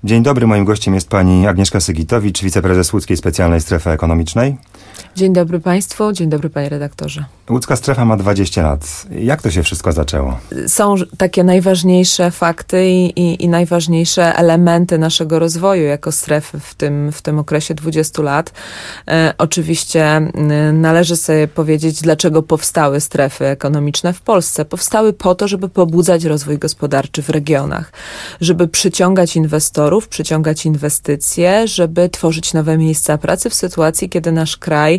Dzień dobry, moim gościem jest pani Agnieszka Sygitowicz, wiceprezes Łódzkiej Specjalnej Strefy Ekonomicznej. Dzień dobry Państwu, dzień dobry Panie redaktorze. Łódzka strefa ma 20 lat. Jak to się wszystko zaczęło? Są takie najważniejsze fakty i najważniejsze elementy naszego rozwoju jako strefy w tym okresie 20 lat. Oczywiście należy sobie powiedzieć, dlaczego powstały strefy ekonomiczne w Polsce. Powstały po to, żeby pobudzać rozwój gospodarczy w regionach, żeby przyciągać inwestorów, przyciągać inwestycje, żeby tworzyć nowe miejsca pracy w sytuacji, kiedy nasz kraj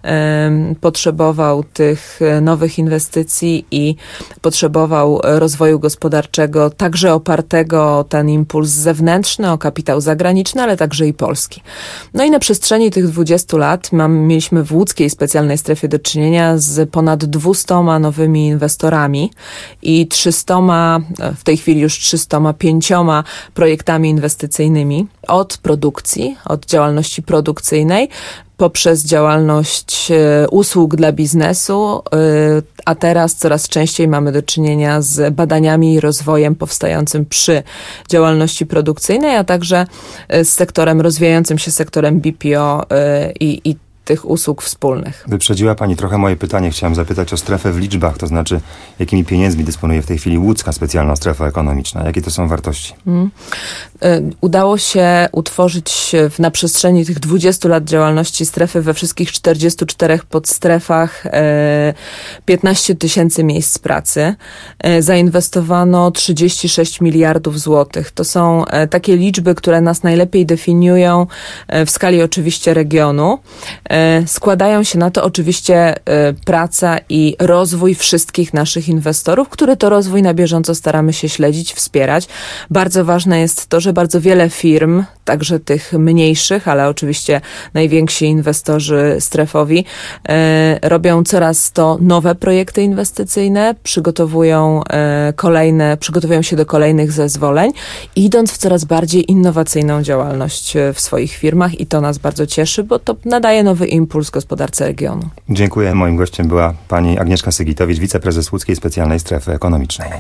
potrzebował tych nowych inwestycji i potrzebował rozwoju gospodarczego, także opartego o ten impuls zewnętrzny, o kapitał zagraniczny, ale także i polski. No i na przestrzeni tych 20 lat mieliśmy w Łódzkiej Specjalnej Strefie do czynienia z ponad 200 nowymi inwestorami i 300, w tej chwili już 305 projektami inwestycyjnymi od produkcji, od działalności produkcyjnej, poprzez działalność usług dla biznesu, a teraz coraz częściej mamy do czynienia z badaniami i rozwojem powstającym przy działalności produkcyjnej, a także z sektorem, rozwijającym się sektorem BPO i tych usług wspólnych. Wyprzedziła pani trochę moje pytanie. Chciałem zapytać o strefę w liczbach, to znaczy jakimi pieniędzmi dysponuje w tej chwili Łódzka Specjalna Strefa Ekonomiczna? Jakie to są wartości? Udało się utworzyć na przestrzeni tych 20 lat działalności strefy we wszystkich 44 podstrefach 15 000 miejsc pracy. Zainwestowano 36 miliardów złotych. To są takie liczby, które nas najlepiej definiują w skali oczywiście regionu. Składają się na to oczywiście praca i rozwój wszystkich naszych inwestorów, który to rozwój na bieżąco staramy się śledzić, wspierać. Bardzo ważne jest to, że bardzo wiele firm, także tych mniejszych, ale oczywiście najwięksi inwestorzy strefowi, robią coraz to nowe projekty inwestycyjne, przygotowują się do kolejnych zezwoleń, idąc w coraz bardziej innowacyjną działalność w swoich firmach i to nas bardzo cieszy, bo to nadaje nowy impuls gospodarce regionu. Dziękuję. Moim gościem była pani Agnieszka Sygitowicz, wiceprezes Łódzkiej Specjalnej Strefy Ekonomicznej.